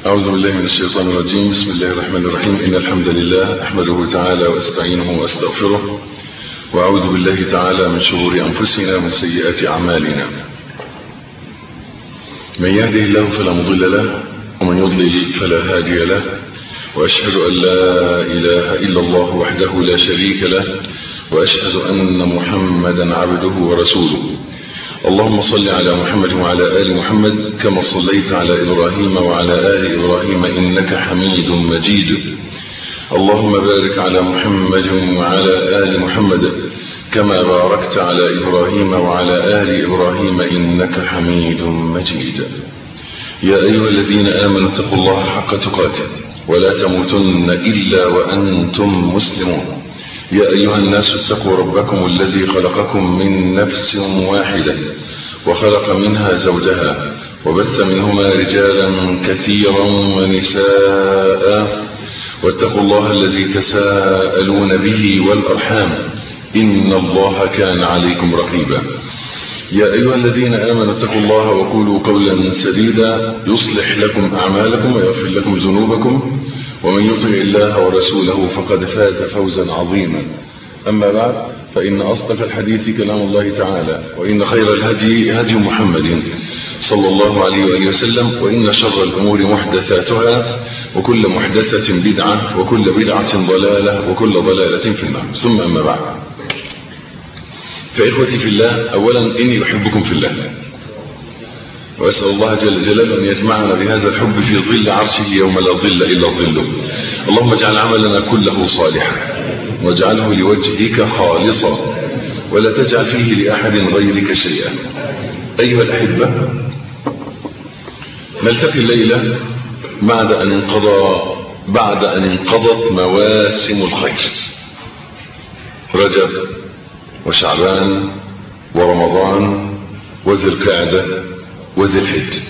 أعوذ بالله من الشيطان الرجيم. بسم الله الرحمن الرحيم. إن الحمد لله أحمده تعالى وأستعينه وأستغفره، وأعوذ بالله تعالى من شرور أنفسنا ومن سيئات أعمالنا. من يهده الله فلا مضل له، ومن يضلل فلا هادي له، وأشهد أن لا إله إلا الله وحده لا شريك له، وأشهد أن محمدا عبده ورسوله. اللهم صل على محمد وعلى آل محمد كما صليت على إبراهيم وعلى آل إبراهيم إنك حميد مجيد. اللهم بارك على محمد وعلى آل محمد كما باركت على إبراهيم وعلى آل إبراهيم إنك حميد مجيد. يا أيها الذين آمنوا اتقوا الله حق تقاته ولا تموتن إلا وأنتم مسلمون. يا أيها الناس اتقوا ربكم الذي خلقكم من نفس واحدة وخلق منها زوجها وبث منهما رجالا كثيرا ونساء، واتقوا الله الذي تساءلون به والأرحام إن الله كان عليكم رقيبا. يا أيها الذين آمنوا اتقوا الله وقولوا قولا سديدا يصلح لكم أعمالكم ويغفر لكم ذنوبكم، ومن يطع الله ورسوله فقد فاز فوزا عظيما. أما بعد، فإن أصدق الحديث كلام الله تعالى، وإن خير الهدي هدي محمد صلى الله عليه وآله وسلم، وإن شر الأمور محدثاتها، وكل محدثة بدعة، وكل بدعة ضلالة، وكل ضلالة في النار. ثم أما بعد، فإخوتي في الله، أولا إني أحبكم في الله، وأسأل الله جل جلاله أن يجمعنا بهذا الحب في ظل عرشه يوم لا ظل إلا ظله. اللهم اجعل عملنا كله صالحا، واجعله لوجهك خالصا، ولا تجعل فيه لأحد غيرك شيئا. أيها الأحبة، نلتقي الليلة بعد أن انقضت مواسم الخير، رجب وشعبان ورمضان وذي القعدة وذي الحجة،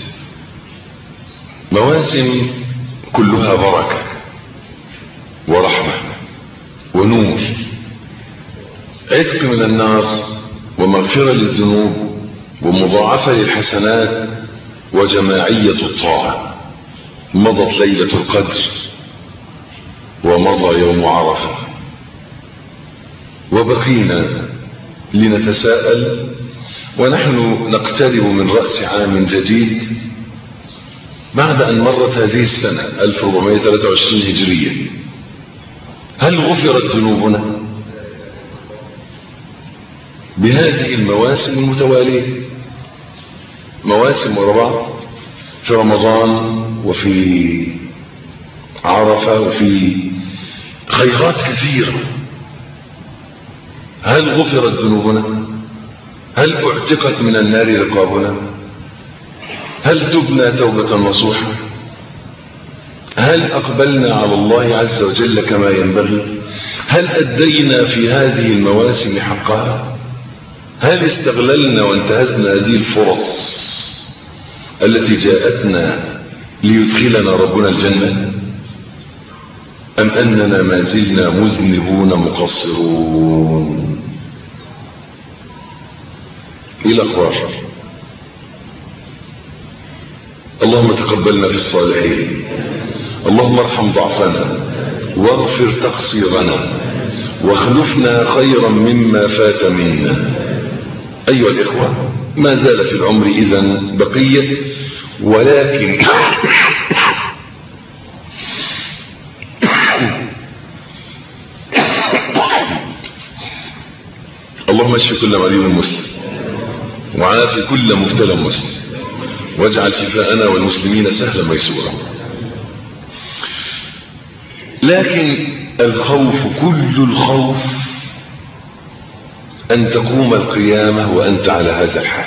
مواسم كلها بركة ورحمة ونور، عتق من النار ومغفرة للذنوب ومضاعفة للحسنات وجماعية الطاعة. مضت ليلة القدر ومضى يوم عرفة، وبقينا لنتساءل ونحن نقترب من رأس عام جديد بعد أن مرت هذه السنة 1423 هجرية. هل غفرت ذنوبنا بهذه المواسم المتوالية؟ مواسم ورا بعض، في رمضان وفي عرفة وفي خيرات كثيرة. هل غفرت ذنوبنا؟ هل اعتقت من النار رقابنا؟ هل تبنا توبة نصوحة؟ هل أقبلنا على الله عز وجل كما ينبغي؟ هل أدينا في هذه المواسم حقها؟ هل استغللنا وانتهزنا هذه الفرص التي جاءتنا ليدخلنا ربنا الجنة، أم أننا ما زلنا مذنبون مقصرون؟ إلى الأخبار. اللهم تقبلنا في الصالحين، اللهم ارحم ضعفنا واغفر تقصيرنا واخلفنا خيرا مما فات منا. أيها الإخوة، ما زال في العمر إذن بقية، ولكن اللهم اشف كل مريض مسلم، وعافي كل مبتلى مسلم، واجعل شفاءنا والمسلمين سهلا ميسورا. لكن الخوف، كل الخوف أن تقوم القيامة وأنت على هذا الحال.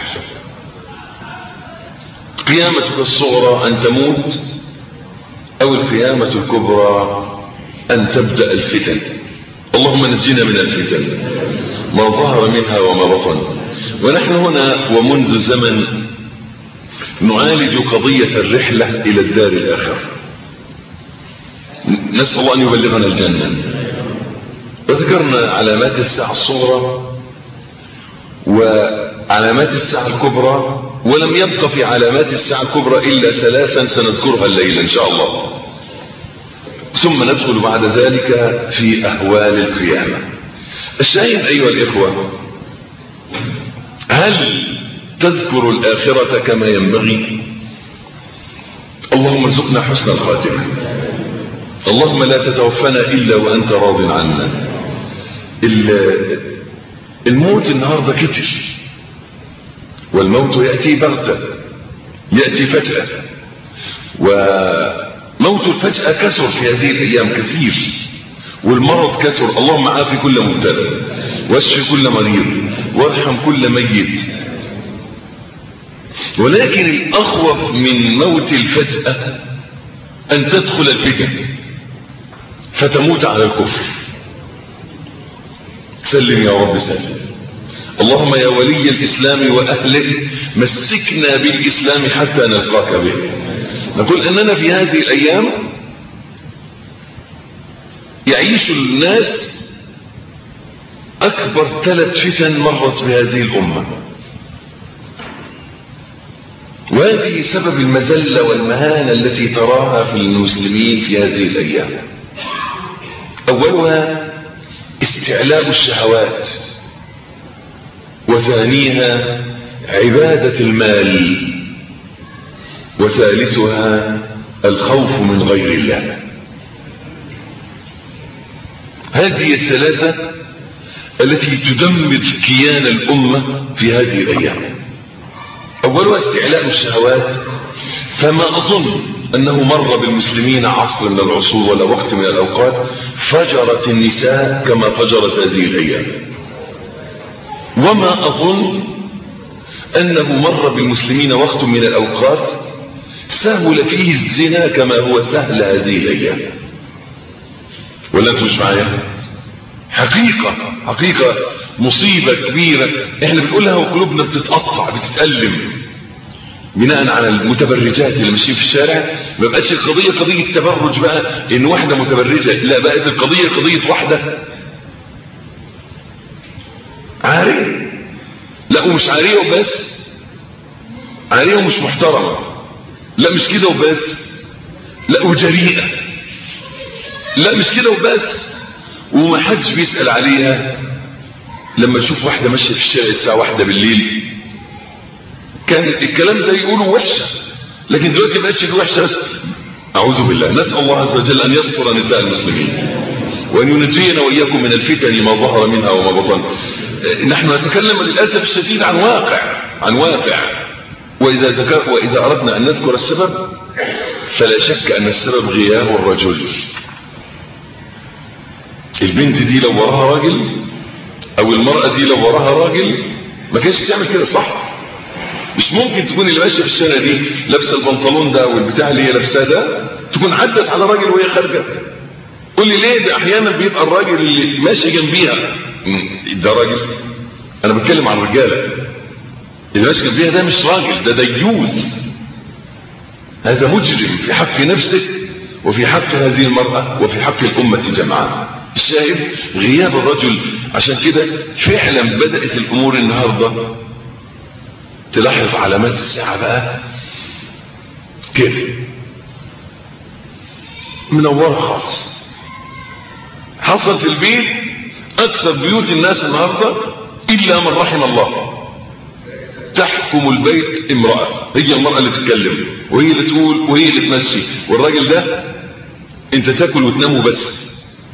قيامتك الصغرى أن تموت، أو القيامة الكبرى أن تبدأ الفتن. اللهم نجينا من الفتن ما ظهر منها وما بطن. ونحن هنا ومنذ زمن نعالج قضية الرحلة إلى الدار الآخرة، نسأل الله أن يبلغنا الجنة. وذكرنا علامات الساعة الصغرى وعلامات الساعة الكبرى ولم يبق في علامات الساعة الكبرى إلا 3 سنذكرها الليلة إن شاء الله، ثم ندخل بعد ذلك في أهوال القيامة. الشاهد أيها الإخوة، هل تذكر الآخرة كما ينبغي؟ اللهم ارزقنا حسن الخاتمة، اللهم لا تتوفنا إلا وأنت راض عنا. الموت النهاردة كتر، والموت يأتي بغتة، يأتي فجأة، وموت الفجأة كثر في هذه الأيام كثير، والمرض كثر. اللهم عافي كل مبتلى، واشف كل مريض، وارحم كل ميت. ولكن الأخوف من موت الفجأة أن تدخل الفتن فتموت على الكفر. سلم يا رب سلم. اللهم يا ولي الإسلام وأهله مسكنا بالإسلام حتى نلقاك به. نقول أننا في هذه الأيام يعيش الناس أكبر 3 فتن مرت بهذه الأمة، وهذه سبب المذلة والمهانة التي تراها في المسلمين في هذه الأيام. أولها استعلاء الشهوات، وثانيها عبادة المال، وثالثها الخوف من غير الله. هذه الثلاثة التي تدمر كيان الأمة في هذه الأيام. أولها استعلاء الشهوات، فما أظن أنه مر بالمسلمين عصر من العصور ولا وقت من الأوقات فجرت النساء كما فجرت هذه الأيام، وما أظن أنه مر بالمسلمين وقت من الأوقات سهل فيه الزنا كما هو سهل هذه الأيام. ولا انتوا معايا؟ حقيقة مصيبة كبيرة احنا بنقولها وقلوبنا بتتقطع بتتألم بناء على المتبرجات اللي ماشيين في الشارع. ما بقتش القضية قضية تبرج بقى ان واحدة متبرجة، لا، بقت القضية قضية واحدة عارية. لا، ومش عارية وبس، عارية ومش محترمة. لا مش كده وبس، لا وجريئة. لا مش كده وبس، وما حدش بيسأل عليها. لما تشوف واحدة ماشية في الشارع الساعة 1 بالليل كان الكلام ده يقوله وحشة، لكن دلوقتي ما بقتش وحشة بس. أعوذ بالله، نسأل الله عز وجل أن يستر نساء المسلمين وأن ينجينا وإياكم من الفتن ما ظهر منها وما بطن. نحن نتكلم للأسف الشديد عن واقع. وإذا أردنا أن نذكر السبب فلا شك أن السبب غياب الرجل. البنت دي لو وراها راجل، أو المرأة دي لو وراها راجل، ما كانش تعمل كده، صح؟ مش ممكن تكون اللي ماشيه في الشارع دي لابسه البنطلون ده والبتاع اللي هي لابساه ده تكون عدت على راجل وهي خارجه. قول لي ليه؟ ده احيانا بيبقى الراجل اللي ماشي جنبيها ده راجل. انا بتكلم عن الرجاله اللي ماشي جنبيها، ده مش راجل، ده ديوث. هذا مجرم في حق نفسه وفي حق هذه المرأة وفي حق الأمة جمعاء. الشاهد غياب الرجل. عشان كده فعلا بدأت الأمور النهارده تلاحظ علامات الساعة بقى كده منورة خالص. حصل في البيت أكثر بيوت الناس النهارده إلا من رحم الله تحكم البيت امرأة، هي المرأة اللي تتكلم وهي اللي تقول وهي اللي تمشي، والراجل ده انت تاكل وتنام وبس.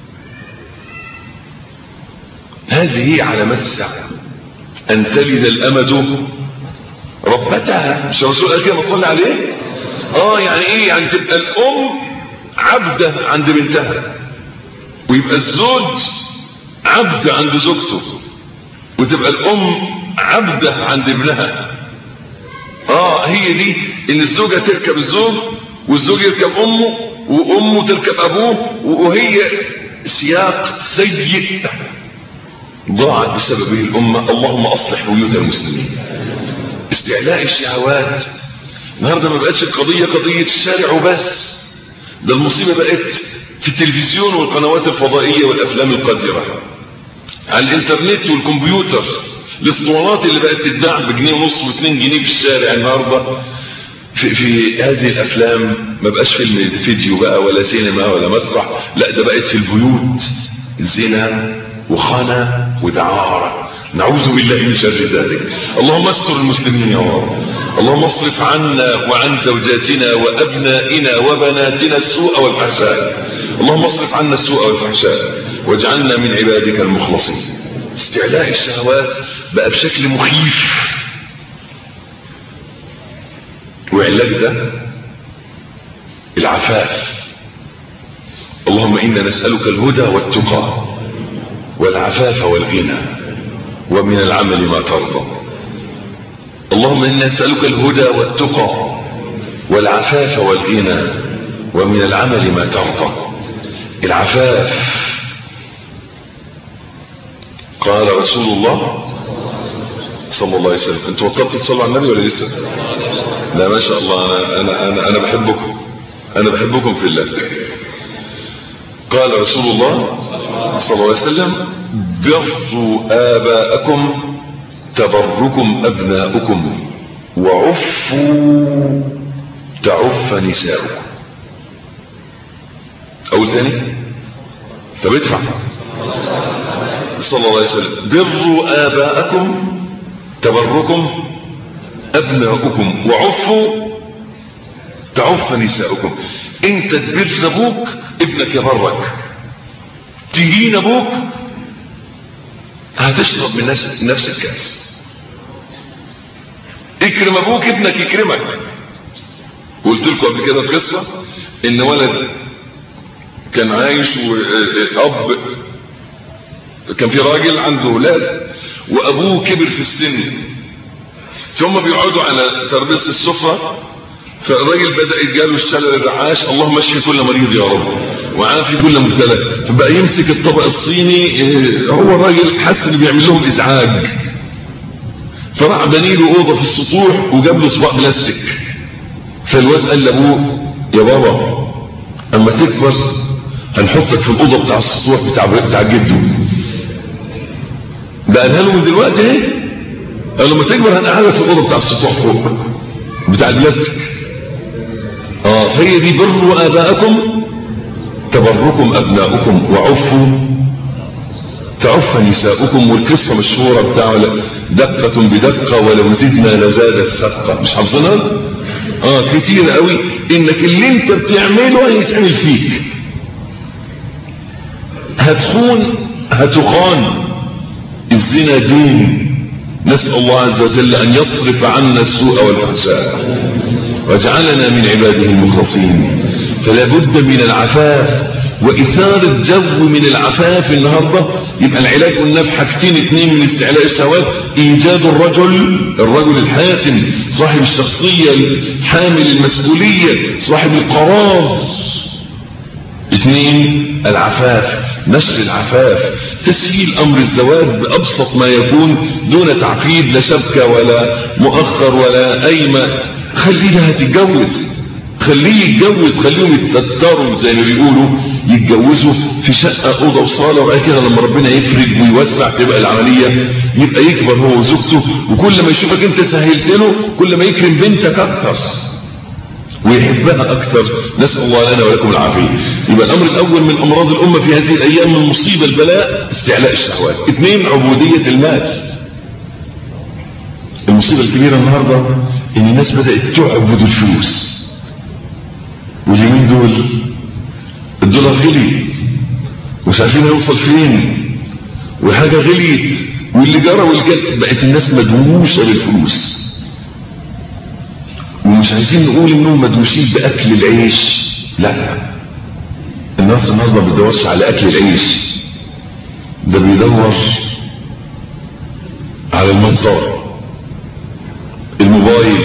هذه هي علامات الساعة، أن تلد الأمة ربتها. مش الرسول قال كده ما تصلي عليه؟ يعني ايه؟ يعني تبقى الأم عبدة عند بنتها، ويبقى الزوج عبدة عند زوجته، وتبقى الأم عبدة عند ابنها. هي دي، ان الزوجة تركب الزوج والزوج يركب أمه وأمه تركب أبوه، وهي سياق سيء ضاعت بسببه الأمة. اللهم أصلح بيوت المسلمين. استعلاء الشهوات النهارده ما بقتش القضية قضية الشارع وبس، ده المصيبة بقت في التلفزيون والقنوات الفضائية والأفلام القذرة، على الإنترنت والكمبيوتر. الاسطوانات اللي بقت تتباع بجنيه ونص و2 جنيه في الشارع النهارده في هذه الافلام ما بقاش فيلم فيديو بقى ولا سينما ولا مسرح، لا ده بقت في البيوت زنا وخنا ودعارة. نعوذ بالله من شر ذلك. اللهم استر المسلمين يا رب. اللهم اصرف عنا وعن زوجاتنا وابنائنا وبناتنا السوء والفحشاء. اللهم اصرف عنا السوء والفحشاء واجعلنا من عبادك المخلصين. استعلاء الشهوات بقى بشكل مخيف، وعلاج ده العفاف. اللهم إنا نسألك الهدى والتقى والعفاف والغنى ومن العمل ما ترضى. اللهم إنا نسألك الهدى والتقى والعفاف والغنى ومن العمل ما ترضى. العفاف، قال رسول الله صلى الله عليه وسلم، انتوا وقفتوا تصلوا على النبي ولا لسه؟ لا ما شاء الله. انا بحبكم، انا بحبكم في الله. قال رسول الله صلى الله عليه وسلم: بروا آباءكم تبركم أبناؤكم وعفوا تعف نساؤكم. أول ثاني، طب ادفع. صلى الله عليه وسلم: بروا آباءكم تبركم أبناؤكم وعفوا تعف نساؤكم. انت تبر ابوك ابنك يبرك، تهين ابوك هتشرب من نفس الكاس. اكرم ابوك ابنك يكرمك. قلت لكم قبل كده القصه ان ولد كان عايش واب كان في راجل عنده اولاد وابوه كبر في السن، ثم بيقعدوا على ترابيزه السفره، فالراجل بدأ يجاله الشلل الرعاش، اللهم اشفي كل مريض يا رب وعافي كل مبتلى. فبقى يمسك الطبق الصيني، هو الراجل حس ان بيعمل لهم ازعاج، فراح بني له اوضه في السطوح وجاب له طبق بلاستيك. فالواد قال لابوه: يا بابا اما تكبر هنحطك في الاوضه بتاع السطوح بتاع جده. ده قالها له من دلوقتي اهي، قال له لما تكبر هنقعدك في الاوضه بتاع السطوح فوق بتاع البلاستيك. فهي دي: بروا آباءكم تبركم أبناؤكم وعفوا تعف نساؤكم. والقصة مشهورة بتاع دقة بدقة ولو زدنا لزادت سقة. مش حافظينها؟ كتير قوي. انك اللي انت بتعمله هيتعمل فيك. هتخان. الزنا دين. نسأل الله عز وجل أن يصرف عنا السوء والفحشاء واجعلنا من عباده المخلصين. فلا بد من العفاف وإثارة جو من العفاف. النهاردة يبقى العلاج قلنا في حاجتين اتنين من استعلاء الشهوات: إيجاد الرجل الحاسم صاحب الشخصية الحامل المسؤولية صاحب القرار. اتنين، العفاف، نشر العفاف، تسهيل امر الزواج بابسط ما يكون دون تعقيد، لا شبكة ولا مؤخر ولا قايمة. خليها تتجوز، خليه يتجوز، خليهم يتستروا زي ما بيقولوا، يتجوزوا في شقة اوضة وصالة، وبعد كده لما ربنا يفرج ويوسع تبقى العملية، يبقى يكبر هو وزوجته، وكل ما يشوفك انت سهلت له كل ما يكرم بنتك اكتر ويحبها اكتر. نسأل الله لنا ولكم العافية. يبقى الامر الاول من امراض الامة في هذه الايام من مصيبة البلاء استعلاء الشهوات. اتنين، عبودية المال. المصيبة الكبيرة النهاردة ان الناس بدأت تعبد الفلوس، واليومين دول الدولار غلي ومش عارفين يوصل فين، وحاجة غليت، واللي جرى واللي كان، بقت الناس مدهوشة بالفلوس. ومش عايزين نقول انهم مدهوشين باكل العيش، لا، الناس النهارده ما بيدورش على اكل العيش، ده بيدور على المنظر، الموبايل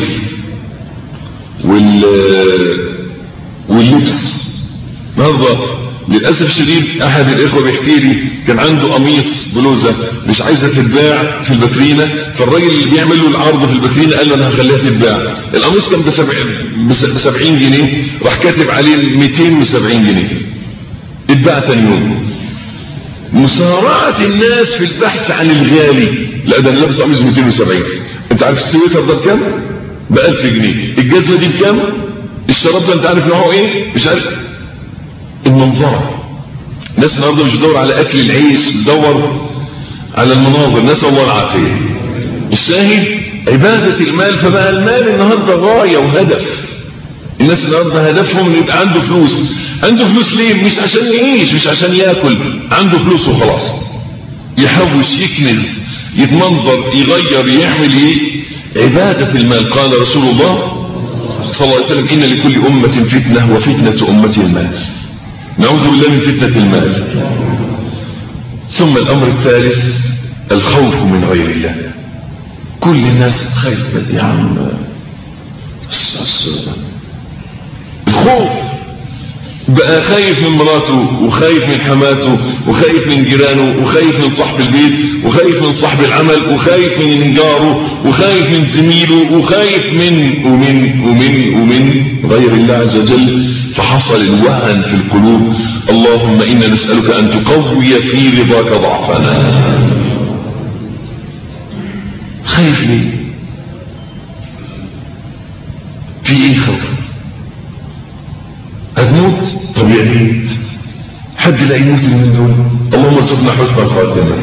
واللبس. النهارده للاسف الشديد احد الاخوه بيحكي لي كان عنده قميص بلوزه مش عايزه تتباع في الباترينا، فالراجل اللي بيعمل له العرض في الباترينا قال له انا هخليها تتباع. القميص كان ب 70 جنيه، راح كاتب عليه 270 جنيه، اتباع تاني يوم. مسارعه الناس في البحث عن الغالي. لا ده انا لابس قميص 270. انت عارف السويتر ده بكام؟ ب 1000 جنيه. الجزمه دي بكام؟ الشراب ده انت عارف نوعه ايه؟ مش عارف. المنظره. الناس النهارده مش بتدور على اكل العيش، بتدور على المناظر، نسال الله العافيه. الشاهد عباده المال، فبقى المال النهارده غايه وهدف. الناس النهارده هدفهم ان يبقى عنده فلوس. عنده فلوس ليه؟ مش عشان يعيش، مش عشان ياكل، عنده فلوس وخلاص. يحوش، يكنز، يتمنظر، يغير، يعمل ايه؟ عباده المال. قال رسول الله صلى الله عليه وسلم: ان لكل امه فتنه وفتنه امتي المال. نعوذ بالله من فتنه المال. ثم الامر الثالث الخوف من غير الله. كل الناس خايف يا عم. الخوف بقى خايف من مراته، وخايف من حماته، وخايف من جيرانه، وخايف من صاحب البيت، وخايف من صاحب العمل، وخايف من جاره، وخايف من زميله، وخايف ومن غير الله عز وجل. فحصل الوهن في القلوب. اللهم إنا نسألك أن تقوي في رضاك ضعفنا. خايف ليه؟ في ايه خوف؟ هتموت؟ طب يا ريت حد لا يموت من دول. اللهم ارزقنا حسن الخاتمه.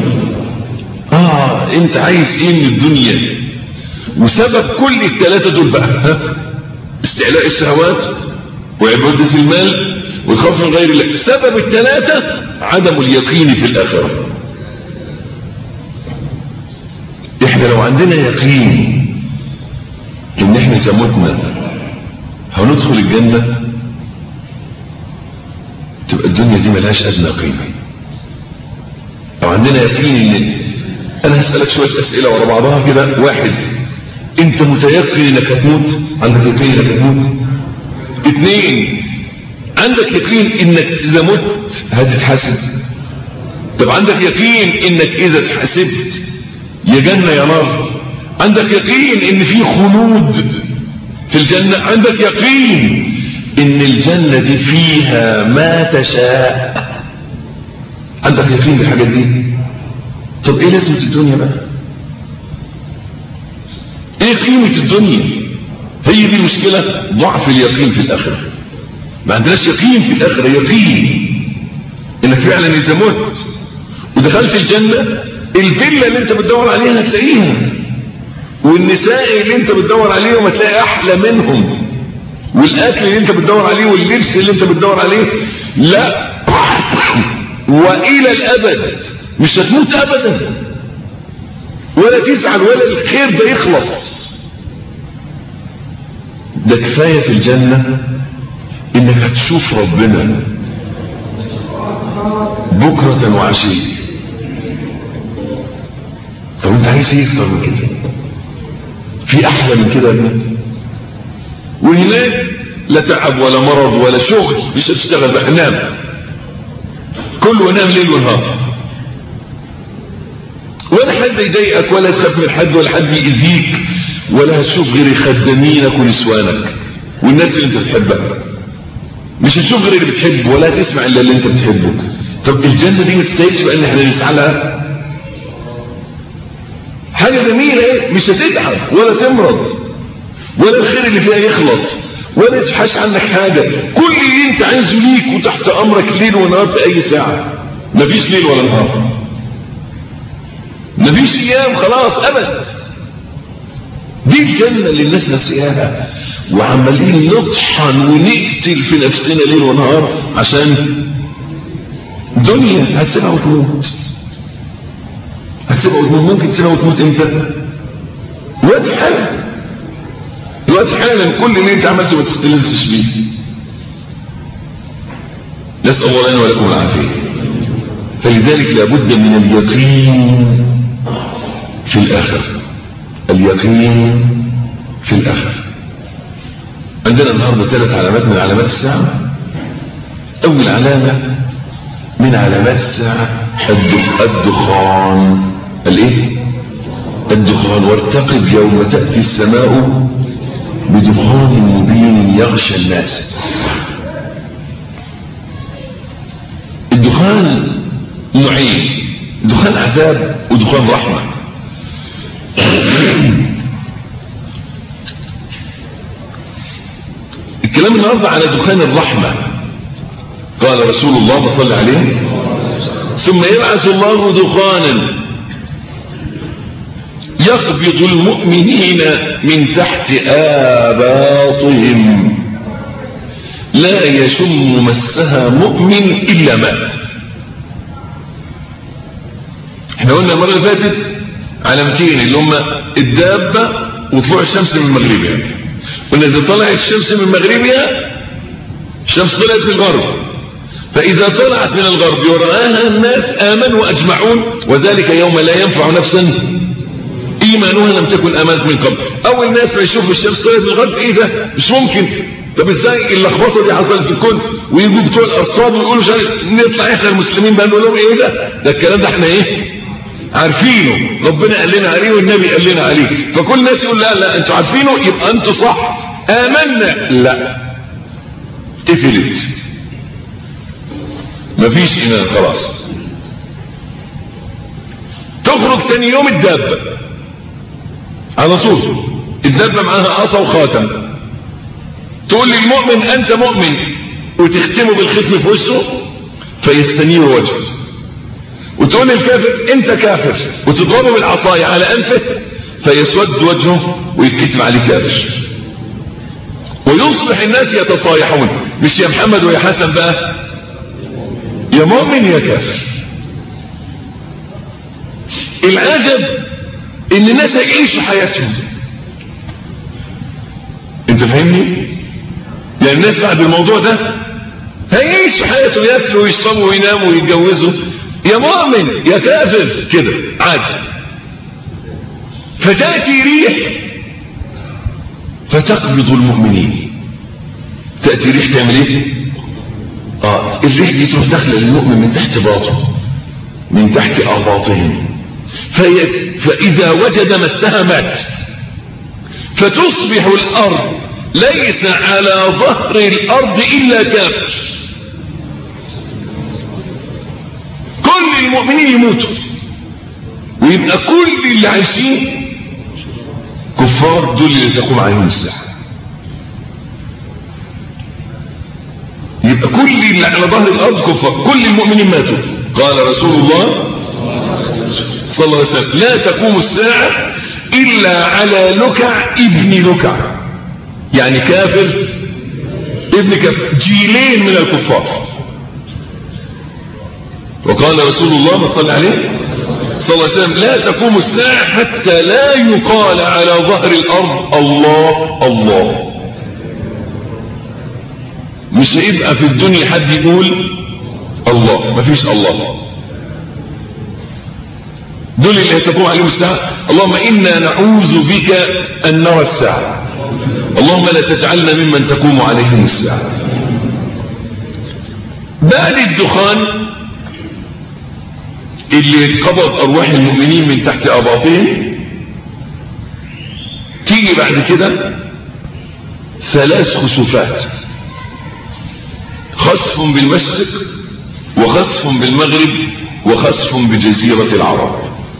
انت عايز ايه من الدنيا؟ وسبب كل الثلاثه دول بقى استعلاء الشهوات وعباده المال والخوف من غير الله. سبب الثلاثه عدم اليقين في الاخره. احنا لو عندنا يقين ان احنا اذا متنا هندخل الجنة، تبقى الدنيا دي ملهاش ادنى قيمة. لو عندنا يقين ان انا هسألك شوية اسئلة ورا بعضها كده. واحد، انت متيقن انك هتموت؟ عندك يقين انك هتموت؟ اثنين، عندك يقين انك اذا مت هتتحاسب؟ طب عندك يقين انك اذا اتحاسبت يا جنة يا نار؟ عندك يقين ان في خلود في الجنة؟ عندك يقين ان الجنة دي فيها ما تشاء؟ عندك يقين بالحاجات دي؟ طب ايه لازمة الدنيا بقى؟ ايه قيمة الدنيا؟ هي دي المشكلة، ضعف اليقين في الاخرة. ما عندناش يقين في الاخرة، يقين انك فعلا اذا مت ودخلت الجنة الفيلا اللي انت بتدور عليها هتلاقيها، والنساء اللي انت بتدور عليهم هتلاقي احلى منهم، والاكل اللي انت بتدور عليه واللبس اللي انت بتدور عليه. لا، والى الابد مش هتموت ابدا، ولا تزعل ولا الخير ده يخلص. ده كفاية في الجنة انك هتشوف ربنا بكرة وعشية. طب انت عايز ايه اكتر من كده؟ في احلى من كده يا ابني؟ وهناك لا تعب ولا مرض ولا شغل، مش هتشتغل بقى، نام، كله نام ليل ونهار، ولا حد يضايقك ولا تخاف من حد ولا حد يأذيك، ولا هتشوف غير خدامينك ونسوانك والناس اللي انت بتحبها. مش هتشوف غير اللي بتحبه ولا هتسمع الا اللي انت بتحبه. طب الجنة دي ما تستاهلش بقى ان احنا نسعى لها؟ حاجة جميلة ايه؟ مش هتتعب ولا تمرض ولا الخير اللي فيها يخلص ولا تبحث عنك حاجة. كل اللي انت عايزه ليك وتحت امرك ليل ونهار في اي ساعة. مفيش ليل ولا نهار، مفيش ايام خلاص ابد. دي الجنة اللي الناس نسيها، وعمالين نطحن ونقتل في نفسنا ليل ونهار عشان دنيا هتسيبها وتموت. هتسيبها وتموت. ممكن تسيبها وتموت امتى؟ دلوقتي حالا، دلوقتي حالا. كل اللي انت عملته ما تستلذش بيه. نسأل الله لنا ولكم العافية. فلذلك لابد من اليقين في الآخرة. اليقين في الآخرة. عندنا النهاردة 3 علامات من علامات الساعة. أول علامة من علامات الساعة الدخان. الايه؟ الدخان. وارتقب يوم تأتي السماء بدخان مبين يغشى الناس. الدخان نوعين، دخان عذاب ودخان رحمة. كلام النهارده على دخان الرحمة. قال رسول الله صلى الله عليه ثم يبعث الله دخانا يقبض المؤمنين من تحت آباطهم لا يشم مسها مؤمن إلا مات. احنا قلنا المرة اللي فاتت علامتين اللي هم الدابة وطلوع الشمس من مغربها. قلنا إذا طلعت الشمس من مغربها الشمس طلعت من الغرب، فإذا طلعت من الغرب ورآها الناس آمنوا أجمعون، وذلك يوم لا ينفع نفسا إيمانها لم تكن آمنت من قبل. أول ناس ما يشوفوا الشمس طلعت من الغرب إيه ده؟ مش ممكن. طب ازاي اللخبطه دي حصلت في الكون؟ ويجوا بتوع الارصاد ويقولوا نطلع احنا المسلمين بقى نقول لهم ايه ده الكلام ده احنا ايه عارفينه، ربنا قال لنا عليه والنبي قال لنا عليه. فكل الناس يقول لا انتوا عارفينه يبقى انتوا صح آمنا. لا، قفلت، مفيش ايمان خلاص. تخرج تاني يوم الدابه على طول، الدابه معاها عصا وخاتم، تقول للمؤمن انت مؤمن وتختمه بالختم في وشه فيستنير وجهه، وتقول للكافر انت كافر وتضربه بالعصايه على انفه فيسود وجهه ويتكتب عليه كافر، ويصبح الناس يتصايحون، مش يا محمد ويا حسن بقى، يا مؤمن يا كافر. العجب ان الناس يعيشوا حياتهم. انت فاهمني؟ يعني الناس بعد الموضوع ده هيعيشوا حياتهم، ياكلوا ويشربوا ويناموا ويتجوزوا، يا مؤمن يا كافر كده عادي. فتأتي ريح فتقبض المؤمنين. تأتي ريح تعمل ايه؟ الريح دي تروح داخله للمؤمن من تحت باطه، من تحت اباطهم، فاذا وجد مسها مات، فتصبح الارض ليس على ظهر الارض الا كافر. كل المؤمنين يموتوا ويبقى كل اللي عايشين كفار، دول اللي تقوم عليهم الساعه. يبقى كل اللي على ظهر الارض كفار، كل المؤمنين ماتوا. قال رسول الله صلى الله عليه وسلم لا تقوم الساعه الا على لكع ابن لكع، يعني كافر ابن كافر، جيلين من الكفار. وقال رسول الله صلى الله عليه وسلم لا تقوم الساعة حتى لا يقال على ظهر الأرض الله الله. مش هيبقى في الدنيا حد يقول الله، مفيش الله. دول اللي تقوم عليهم الساعة. اللهم إنا نعوذ بك أن نرى الساعة، اللهم لا تجعلنا ممن تقوم عليهم الساعة. بعد الدخان اللي قبض أرواح المؤمنين من تحت أباطهم، تيجي بعد كده 3 خسوفات: خسف بالمشرق وخسف بالمغرب وخسف بجزيرة العرب.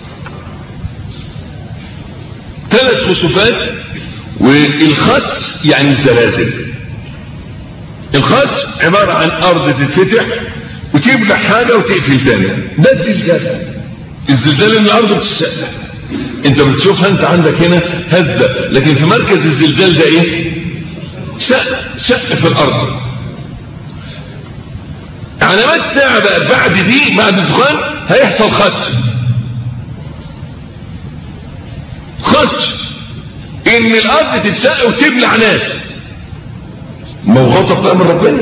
3 خسوفات. والخسف يعني الزلازل. الخسف عبارة عن أرض تتفتح وتبلع حاجة وتقفل تاني، ده الزلزال. الزلزال ان الارض بتشق، انت بتشوفها، انت عندك هنا هزة، لكن في مركز الزلزال ده ايه؟ شق في الارض. علامات ساعة بقى بعد دي، بعد الدخان هيحصل خسف. ان الارض تتشق وتبلع ناس، موغطة بقى من ربنا.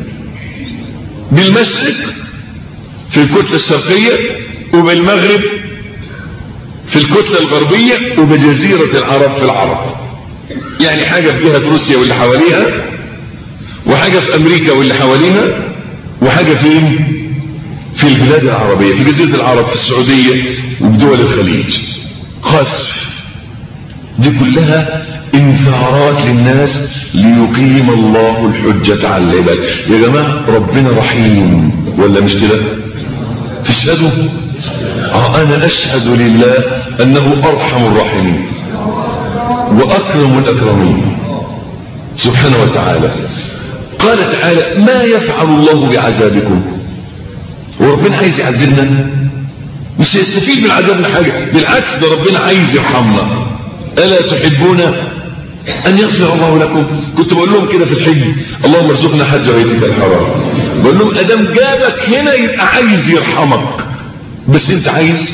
بالمشرق في الكتلة الشرقية، وبالمغرب في الكتلة الغربية، وبجزيرة العرب في العرب. يعني حاجة في جهة روسيا واللي حواليها، وحاجة في أمريكا واللي حواليها، وحاجة في البلاد العربية، في جزيرة العرب، في السعودية وبدول الخليج. خسف دي كلها انذارات للناس ليقيم الله الحجة على العباد. يا جماعة ربنا رحيم ولا مش كده؟ تشهدوا؟ انا اشهد لله انه ارحم الراحمين واكرم الاكرمين سبحانه وتعالى. قال تعالى ما يفعل الله بعذابكم. وربنا عايز يعذبنا؟ مش يستفيد من عذابنا حاجة، بالعكس ده ربنا عايز يرحمنا. ألا تحبون أن يغفر الله لكم؟ كنت بقول لهم كده في الحج اللهم ارزقنا حج بيتك الحرام، بقول لهم أدام جابك هنا يبقى عايز يرحمك، بس أنت عايز؟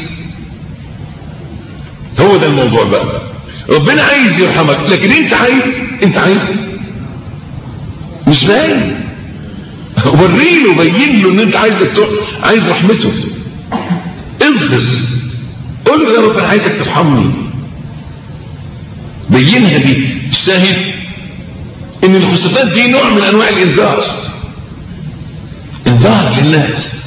هو ده الموضوع بقى. ربنا عايز يرحمك لكن أنت عايز مش باين. وريله بين له ان انت عايز رحمته. اظهر قول له يا رب انا عايزك ترحمني، بينها دي. الشاهد ان الخسوفات دي نوع من انواع الانذار، انذار للناس.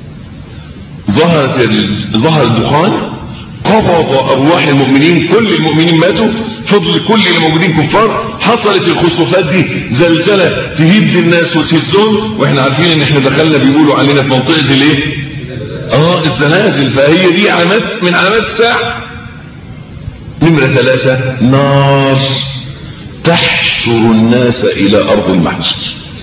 ظهر الدخان، قبض ارواح المؤمنين، كل المؤمنين ماتوا، فضل كل اللي موجودين كفار. حصلت الخسوفات دي زلزلة تهد الناس وتهزهم، واحنا عارفين ان احنا دخلنا بيقولوا علينا في منطقة الايه؟ الزلازل. فهي دي علامات من علامات الساعة. نمرة 3 نار تحشر الناس الى ارض المحشر.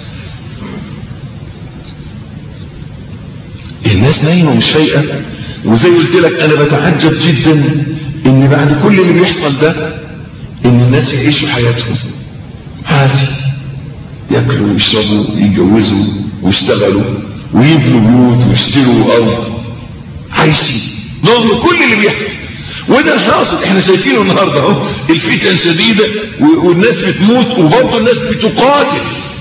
الناس نايمة مش فايقة، وزي قلت لك انا بتعجب جدا ان بعد كل اللي بيحصل ده ان الناس يعيشوا حياتهم عادي، ياكلوا ويشربوا ويتجوزوا ويشتغلوا ويبنوا بيوت ويشتروا ارض، عايشين رغم كل اللي بيحصل. وده الحاصل احنا شايفينه النهارده اهو، الفتن شديده والناس بتموت وبرضه الناس بتقاتل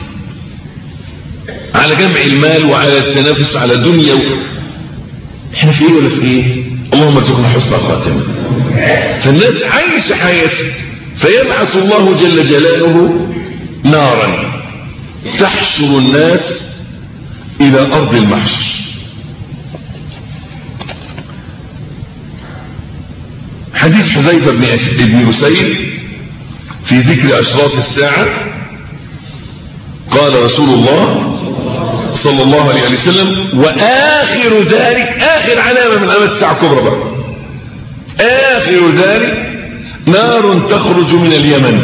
على جمع المال وعلى التنافس على دنيا احنا في ايه ولا في ايه؟ اللهم ارزقنا حسن الخاتمه. فالناس عايشه حياتها، فيبعث الله جل جلاله نارا تحشر الناس الى ارض المحشر. حديث حذيفة بن أسيد في ذكر أشراط الساعة، قال رسول الله صلى الله عليه وسلم وآخر ذلك، آخر علامة من علامات الساعة الكبرى بقى، آخر ذلك نار تخرج من اليمن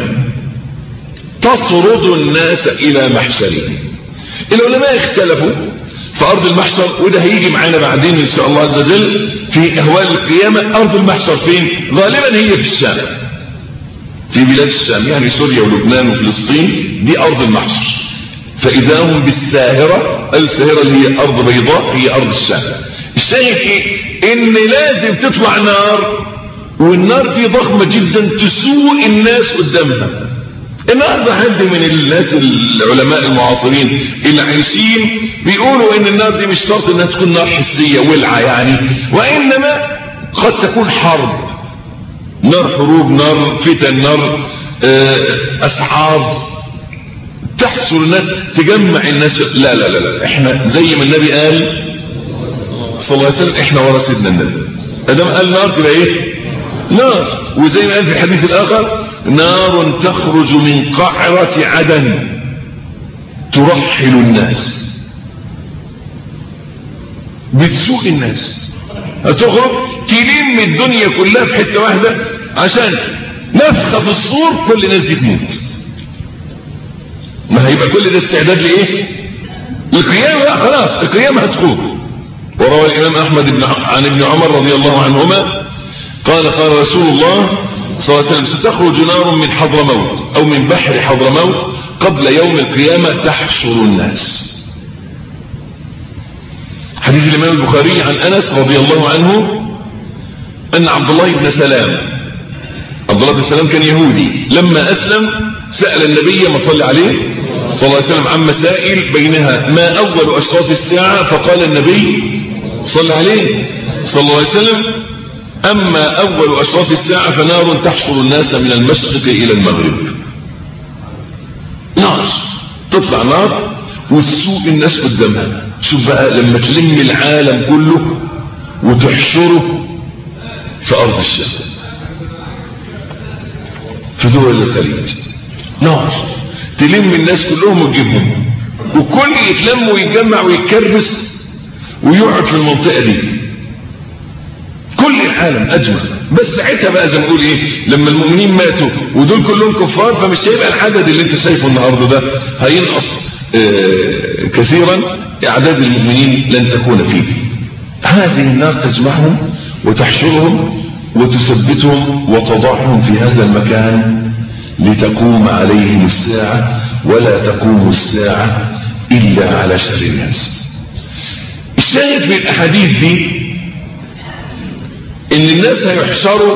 تطرد الناس إلى محشرهم. العلماء اختلفوا في أرض المحشر، وده هيجي معانا بعدين إن شاء الله عز وجل في أهوال القيامة. أرض المحشر فين؟ غالبا هي في الشام، في بلاد الشام، يعني سوريا ولبنان وفلسطين، دي أرض المحشر. فإذا هم بالساهرة، الساهرة اللي هي أرض بيضاء، هي أرض الشام. الشاهد إيه؟ إن لازم تطلع نار، والنار دي ضخمة جدا تسوء الناس قدامها. النهارده حد من الناس العلماء المعاصرين اللي عايشين بيقولوا ان النار دي مش شرط انها تكون نار حسيه ولعه يعني، وانما قد تكون حرب، نار حروب، نار فتن، نار اسعار تحصل الناس، تجمع الناس. لا لا لا لا، احنا زي ما النبي قال صلى الله عليه وسلم، احنا ورا سيدنا النبي. ادم قال نار تبقى ايه؟ نار. وزي ما قال في الحديث الاخر نار تخرج من قعرة عدن ترحل الناس، بتسوق الناس، هتخرج تلم الدنيا كلها في حتة واحدة عشان نفخة في الصور كل الناس دي تموت. ما هيبقى كل ده استعداد لايه؟ القيامة. خلاص القيامة هتكون. وروى الامام احمد عن ابن عمر رضي الله عنهما قال رسول الله صلى الله عليه وسلم ستخرج نار من حضرموت او من بحر حضرموت قبل يوم القيامة تحشر الناس. حديث الامام البخاري عن انس رضي الله عنه ان عبد الله بن سلام كان يهودي، لما اسلم سأل النبي ما صلى عليه صلى الله عليه وسلم عن مسائل، بينها ما اول اشراط الساعة، فقال النبي صلى عليه صلى الله عليه وسلم اما اول اشراط الساعة فنار تحشر الناس من المشرق الى المغرب. نار تطلع نار وتسوق الناس قدامها. شوف بقى لما تلم العالم كله وتحشره في ارض الشام، في دول الخليج، نار تلم الناس كلهم وتجيبهم، وكل يتلم ويتجمع ويتكربس ويقعد في المنطقة دي، كل العالم اجمع. بس ساعتها بقى زي ما نقول ايه، لما المؤمنين ماتوا ودول كلهم كفار، فمش هيبقى العدد اللي انت شايفه النهارده ده، هينقص كثيرا أعداد المؤمنين لن تكون فيه. هذه النار تجمعهم وتحشرهم وتثبتهم وتضعهم في هذا المكان لتقوم عليهم الساعة، ولا تقوم الساعة إلا على شر الناس. الشاهد في الأحاديث دي إن الناس هيحشروا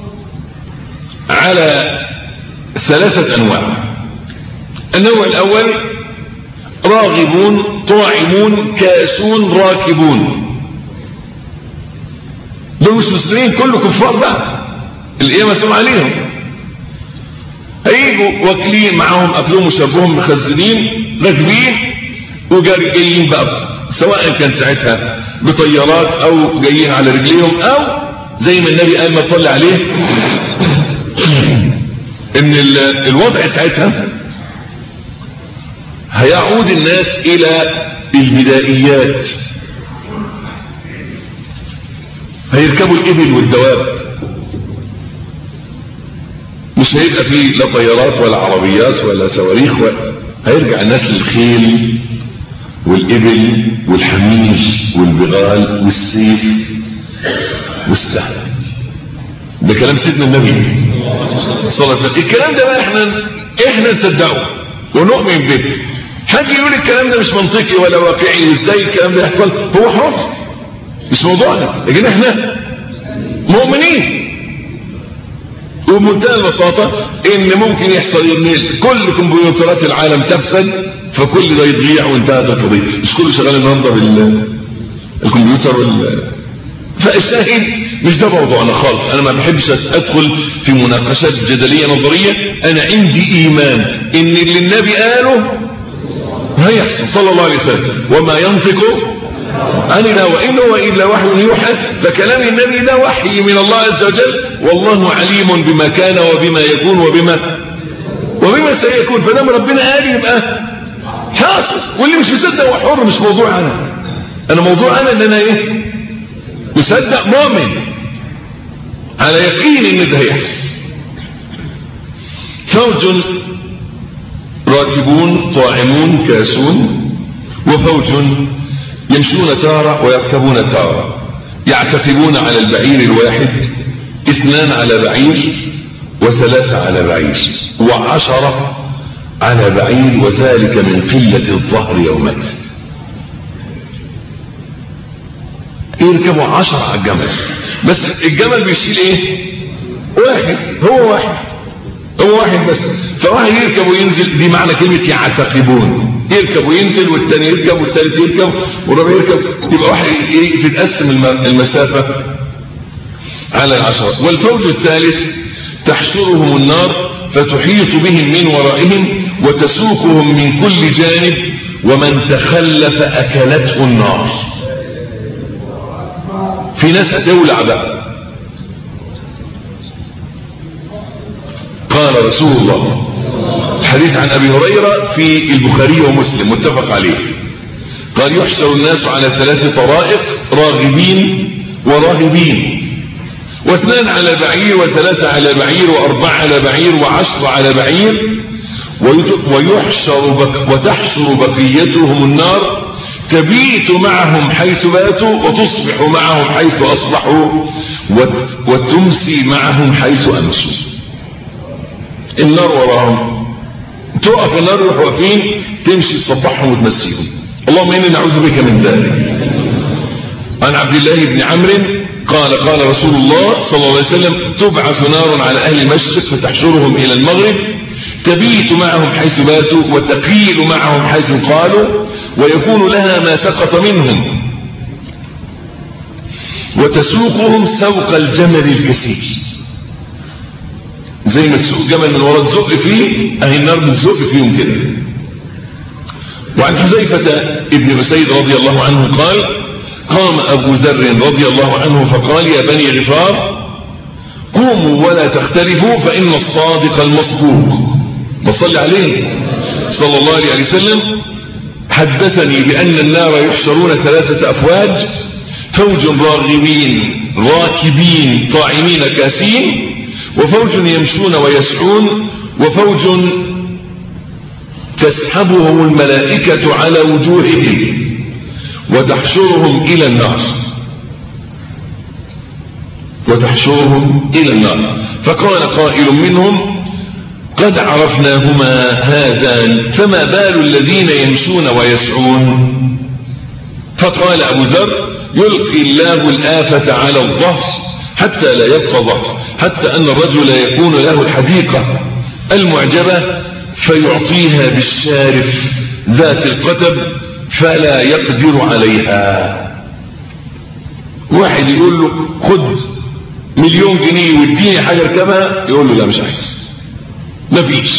على 3 أنواع. النوع الأول راغبون طاعمون كاسون راكبون. دول مش مسلمين، كله كفار بقى، القيامة تقوم عليهم. هيجوا واكلين معاهم أكلهم وشربهم مخزنين راكبين وجايين بقى، سواء كان ساعتها بطيارات أو جايين على رجليهم، أو زي ما النبي قال ما تصلي عليه إن الوضع ساعتها هيعود الناس إلى البدائيات. هيركبوا الإبل والدواب، مش هيبقى فيه لا طيارات ولا عربيات ولا صواريخ، هيرجع الناس للخيل والإبل والحمير والبغال والسيف والسهم. ده كلام سيدنا النبي صلى الله عليه وسلم. الكلام ده بقى احنا نصدقه ونؤمن به. حد يقول الكلام ده مش منطقي ولا واقعي، وازاي الكلام ده يحصل، هو حر، مش موضوعنا، لكن احنا مؤمنين. وبمنتهى البساطة ان ممكن يحصل ان كل كمبيوترات العالم تفسد، فكل ده يضيع وانتهت القضية. مش كله شغال النهارده بالكمبيوتر فالشاهد مش ده موضوعنا خالص. انا ما بحبش ادخل في مناقشات جدلية نظرية. انا عندي ايمان ان اللي النبي قاله هيحصل صلى الله عليه وسلم، وما ينطق عن الهوى إن هو إلا وحي يوحى. فكلام النبي ده وحي من الله عز وجل، والله عليم بما كان وبما يكون وبما سيكون. فدام ربنا قال يبقى حاصل، واللي مش مصدق هو حر، مش موضوع انا موضوع ان انا مصدق مؤمن على يقين ان ده هيحصل. فوج راكبون طاعمون كاسون، وفوج يمشون تارة ويركبون تارة، يعتقبون على البعير الواحد 2 على بعير و3 على بعير و10 على بعير، وذلك من قلة الظهر يومئذ. يركبوا 10 على الجمل، بس الجمل بيشيل واحد، هو واحد بس. فواحد يركب وينزل، دي معنى كلمة يعتقبون، يركب وينزل والتاني يركب والتالت يركب والرابع يركب، يبقى واحد تتقسم المسافة على 10. والفوج الثالث تحشرهم النار فتحيط بهم من ورائهم وتسوقهم من كل جانب، ومن تخلف أكلته النار. في ناس هتولع بقى. قال رسول الله، الحديث عن أبي هريرة في البخاري ومسلم متفق عليه، قال يحشر الناس على 3 طرائق، راغبين وراهبين، 2 على بعير و3 على بعير و4 على بعير و10 على بعير، وتحشر بقيتهم النار، تبيت معهم حيث باتوا وتصبح معهم حيث أصبحوا وتمسي معهم حيث أمسوا. النار وراهم، تقف النار يروحوا واقفين، تمشي تصبحهم وتمسيهم. اللهم إني نعوذ بك من ذلك. عن عبد الله بن عمرو قال قال رسول الله صلى الله عليه وسلم تبعث نار على أهل المشرق فتحشرهم إلى المغرب، تبيت معهم حيث باتوا وتقيل معهم حيث قالوا، ويكون لها ما سقط منهم، وتسوقهم سوق الجمل الكثير. زي ما تسوق جمل من وراء الزق فيه، اهي النار بتزق فيهم كده. وعن حذيفة ابن أسيد رضي الله عنه قال قام أبو ذر رضي الله عنه فقال يا بني غفار قوموا ولا تختلفوا فإن الصادق المصدوق وصلي عليه صلى الله عليه وسلم حدثني بأن النار يحشرون 3 أفواج، فوج راغبين راكبين طاعمين كاسين، وفوج يمشون ويسعون، وفوج تسحبهم الملائكة على وجوههم وتحشرهم إلى النار فقال قائل منهم قد عرفناهما هذان فما بال الذين يمشون ويسعون. فقال أبو ذر يلقي الله الآفة على الظهر حتى لا يبقى ظهر، حتى أن الرجل يكون له الحديقة المعجبة فيعطيها بالشارف ذات القتب فلا يقدر عليها. واحد يقول له خد 1,000,000 جنيه واديني حاجة اركبها، يقول له لا مش عايز، مفيش.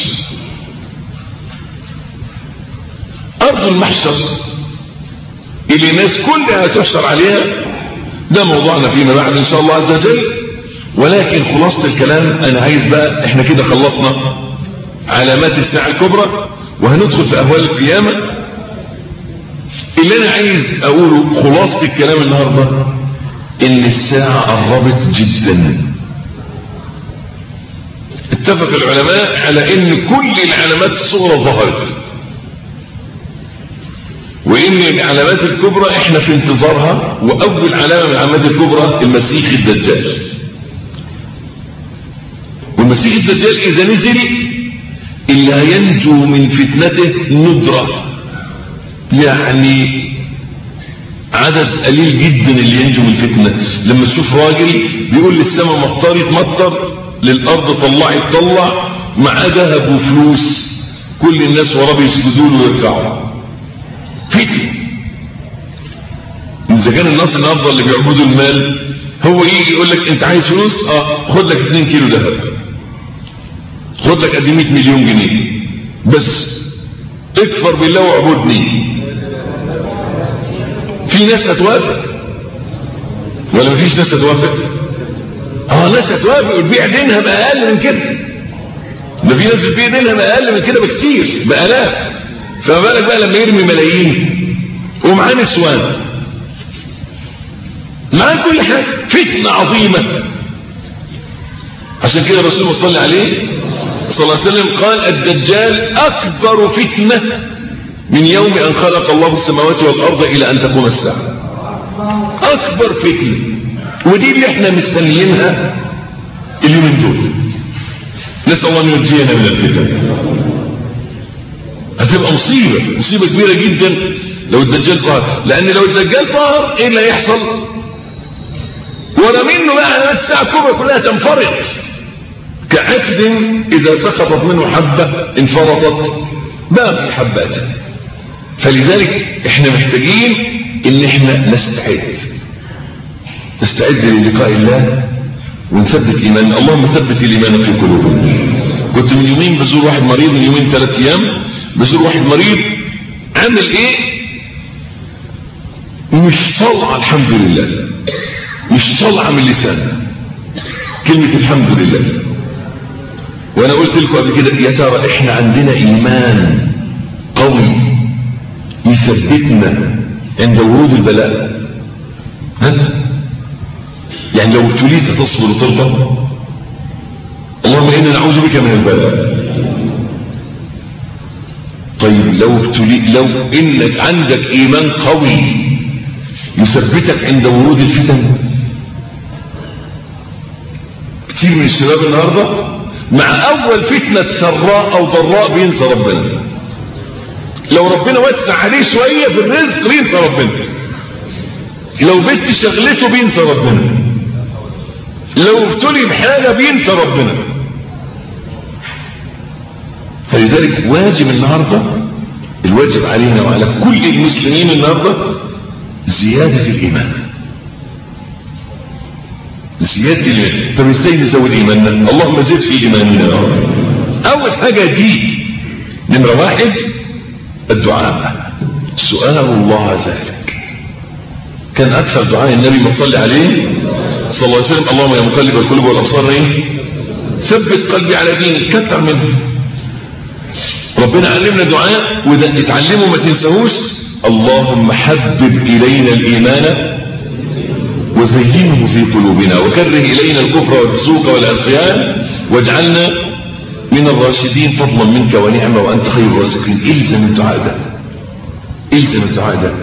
أرض المحشر اللي الناس كلها تحشر عليها ده موضوعنا فيما بعد إن شاء الله عز وجل. ولكن خلاصة الكلام أنا عايز بقى، احنا كده خلصنا علامات الساعة الكبرى وهندخل في أهوال القيامة. اللي أنا عايز أقوله خلاصة الكلام النهاردة إن الساعة قربت جدا. اتفق العلماء على إن كل العلامات الصغرى ظهرت، وإن العلامات الكبرى احنا في انتظارها. وأول علامة من العلامات الكبرى المسيح الدجال. والمسيح الدجال إذا نزل اللي هينجو من فتنته ندرة، يعني عدد قليل جدا اللي ينجو من الفتنة. لما تشوف راجل بيقول للسماء مطر يتمطر، للأرض طلع يتطلع، معاه ذهب وفلوس، كل الناس وراه بيسجدوا له ويركعوا. فتنة. إذا كان الناس النهارده اللي بيعبدوا المال هو يجي يقول لك أنت عايز فلوس؟ خد لك 2 كيلو ذهب، خد لك قد 100,000,000 جنيه بس اكفر بالله واعبدني. في ناس هتوافق ولا مفيش ناس هتوافق؟ ناس هتوافق وتبيع دينها بأقل من كده. ده في ناس بتبيع دينها بأقل من كده بكتير، بآلاف. فما بالك بقى لما يرمي ملايين ومعاه نسوان، معاه كل حاجة. فتنة عظيمة. عشان كده الرسول صلى الله عليه وسلم قال الدجال أكبر فتنة من يوم أن خلق الله السماوات والأرض إلى أن تقوم الساعة. أكبر فتنة، ودي اللي احنا مستنيينها اليومين دول. نسأل الله أن ينجينا من الفتن. هتبقى مصيبة كبيرة جدا لو الدجال ظهر، لأن لو الدجال ظهر إيه اللي هيحصل؟ ورا منه بقى علامات الساعة الكبرى كلها تنفرط كعقد إذا سقطت منه حبة انفرطت باقي الحبات. فلذلك احنا محتاجين ان احنا نستعد للقاء الله ونثبت ايماننا. اللهم ثبت الايمان في قلوبنا. كنت من يومين بزور واحد مريض، من يومين 3 ايام بزور واحد مريض عامل ايه؟ مش طالعه الحمد لله، مش طالعه من لسانه كلمه الحمد لله. وانا قلت لكم قبل كده يا ترى احنا عندنا ايمان قوي يثبتنا عند ورود البلاء؟ يعني لو ابتليت تصبر وترضى؟ اللهم انا نعوذ بك من البلاء. طيب لو انك عندك ايمان قوي يثبتك عند ورود الفتن. كتير من الشباب النهارده مع اول فتنة سراء او ضراء بينسى ربنا. لو ربنا وسع عليه شوية في الرزق بينسى ربنا، لو بنت شغلته بينسى ربنا، لو ابتلي بحاجة بينسى ربنا. فلذلك واجب النهاردة، الواجب علينا وعلى كل المسلمين النهاردة زيادة الإيمان. زيادة الإيمان. طب ازاي نزود إيماننا؟ اللهم زد في إيماننا. أول حاجة دي نمرة 1 الدعاء، سؤال الله ذلك. كان أكثر دعاء النبي ما صلى عليه صلى الله عليه وسلم اللهم يا مقلب القلوب والأبصار ثبت قلبي على دينك. كتر منه. ربنا علمنا دعاء وده اتعلمه ما تنساهوش. اللهم حبب إلينا الإيمان وزينه في قلوبنا وكره إلينا الكفر والفسوق والعصيان واجعلنا من الراشدين فضلا منك ونعمة وأنت خير الرازقين. إلزم الدعاء ده، إلزم الدعاء ده،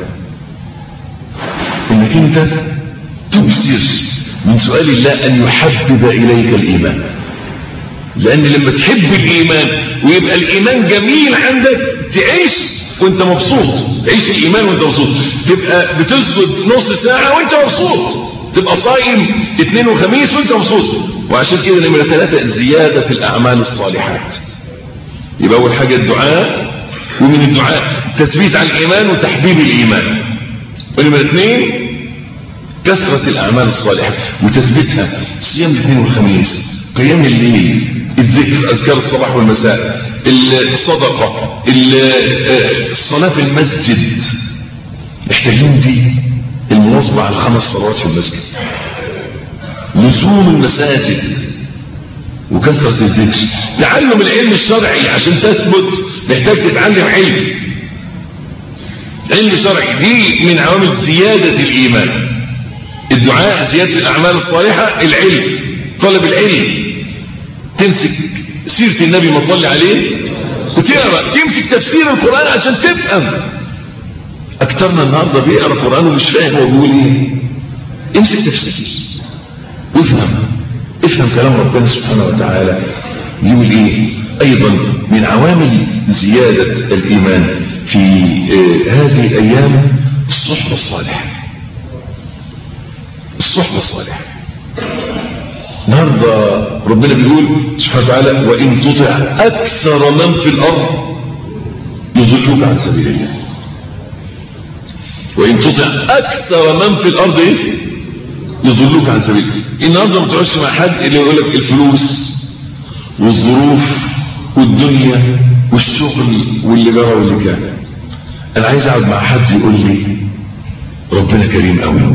إنك أنت تبصر من سؤال الله أن يحبب إليك الإيمان. لأن لما تحب الإيمان ويبقى الإيمان جميل عندك تعيش وانت مبسوط، تعيش الإيمان وانت مبسوط، تبقى بتسجد نص ساعة وانت مبسوط، تبقى صايم اثنين وخميس وانت مبسوط. وعشان كده نمرة 3 زيادة الأعمال الصالحات. يبقى أول حاجة الدعاء، ومن الدعاء تثبيت على الإيمان وتحبيب الإيمان. ونمرة 2 كثرة الأعمال الصالحة وتثبيتها، صيام الاثنين والخميس، قيام الليل، الذكر، أذكار الصباح والمساء، الصدقة، الصلاة في المسجد. محتاجين دي المواظبة على 5 صلوات في المسجد، لزوم المساجد، وكثرة الذكر، تعلم العلم الشرعي. عشان تثبت محتاج تتعلم علم شرعي. دي من عوامل زيادة الإيمان. الدعاء، زيادة الأعمال الصالحة، العلم، طلب العلم، تمسك سيرة النبي ما صلي عليه وتقرأ، تمسك تفسير القرآن عشان تفهم. أكترنا النهاردة بيقرأ القرآن ومش فاهم هو بيقول ايه. امسك تفسير افهم كلام ربنا سبحانه وتعالى يقول ايه. ايضا من عوامل زيادة الايمان في هذه الايام الصحبة الصالحة. الصحبة الصالحة النهاردة ربنا بيقول سبحانه وتعالى وإن تطع أكثر من في الأرض يضلوك عن سبيل الله. وإن تطع أكثر من في الأرض يضلوك عن سبيل الله. النهاردة ما تقعدش مع حد اللي يقول لك الفلوس والظروف والدنيا والشغل واللي جرى واللي كان. أنا عايز أقعد مع حد يقول لي ربنا كريم قوي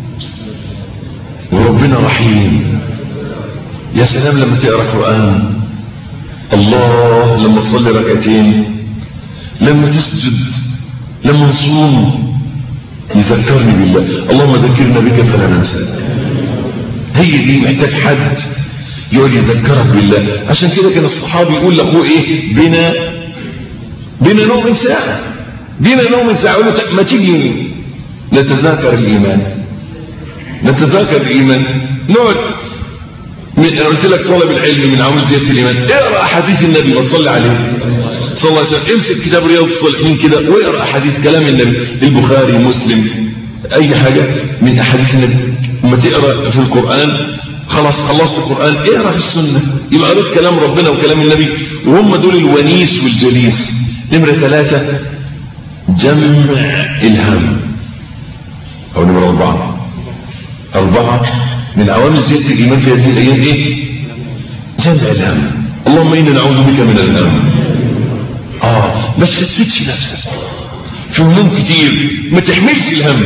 وربنا رحيم. يا سلام لما تقرأ قرآن، الله لما تصلي ركعتين، لما تسجد، لما نصوم، يذكرني بالله. اللهم ذكرنا بك فلا ننسى. هي دي محتاج حد يقعد يذكرك بالله. عشان كده كان الصحابي يقول لاخوه ايه، بنا نوم ساعة، بنا نوم ساعة. يقول له ما تيجي نتذاكر الإيمان، نتذاكر الإيمان، نقعد. أنا قلت لك طلب العلم من عوامل زيادة الإيمان. اقرأ أحاديث النبي وتصلي عليه صلى الله عليه وسلم. امسك كتاب رياض الصالحين كده واقرأ أحاديث كلام النبي، البخاري، مسلم، أي حاجة من أحاديث النبي. لما تقرأ في القرآن خلاص خلصت القرآن، اقرأ في السنة، يبقى قرأت كلام ربنا وكلام النبي، وهم دول الونيس والجليس. نمرة 3 جمع الهم، أو نمرة 4 من عوامل زيادة الإيمان في هذه الأيام إيه؟ جمع الهم. اللهم إنا نعوذ بك من الهم. ما تشتتش نفسك في هموم كتير، ما تحملش الهم،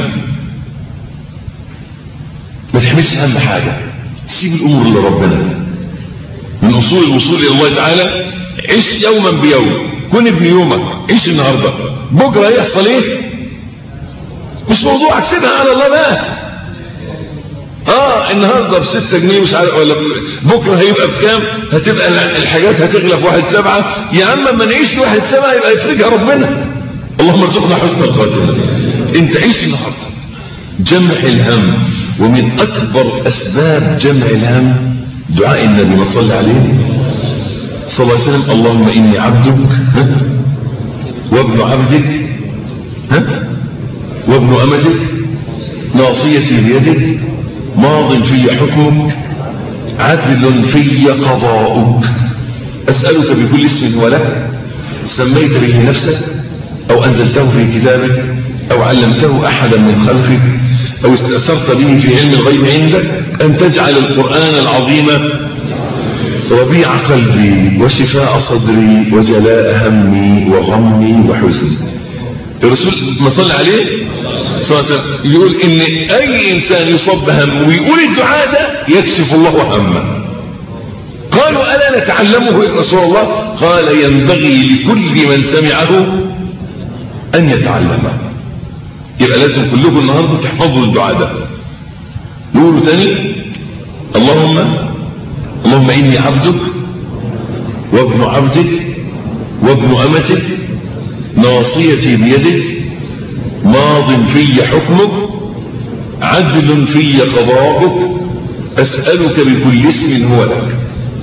ما تحملش هم حاجة، سيب الأمور لربنا. من أصول الوصول إلى الله تعالى عيش يوما بيوم، كن ابن يومك، عيش النهاردة، بكرة يحصل إيه؟ مش موضوعك، سيبها على الله بقى. النهارده ب6 جنيه مش عارف، ولا بكره هيبقى بكام، هتبقى الحاجات هتغلى في 1/7. يا عم اما نعيش 1/7 يبقى يفرجها ربنا. اللهم ارزقنا حسن الخاتمه. انت عيش النهارده. جمع الهم، ومن اكبر اسباب جمع الهم دعاء النبي ما صلى عليه صلى الله عليه وسلم. اللهم اني عبدك وابن عبدك وابن امتك ناصيتي بيدك ماض في حكمك عدل في قضاؤك أسألك بكل اسم هو لك سميت به نفسك أو أنزلته في كتابك أو علمته أحدا من خلقك أو استأثرت به في علم الغيب عندك أن تجعل القرآن العظيم ربيع قلبي وشفاء صدري وجلاء همي وغمي وحزني. الرسول ما صلى عليه صلى الله عليه وسلم يقول ان اي انسان يصاب بهم ويقول الدعاء ده يكشف الله همه. قالوا الا نتعلمه يا رسول الله؟ قال ينبغي لكل من سمعه ان يتعلمه. يبقى لازم كلكم النهارده تحفظوا الدعاء ده. نقوله تاني، اللهم اني عبدك وابن عبدك وابن أمتك ناصيتي بيدك ماض في حكمك عدل في قضاءك أسألك بكل اسم هو لك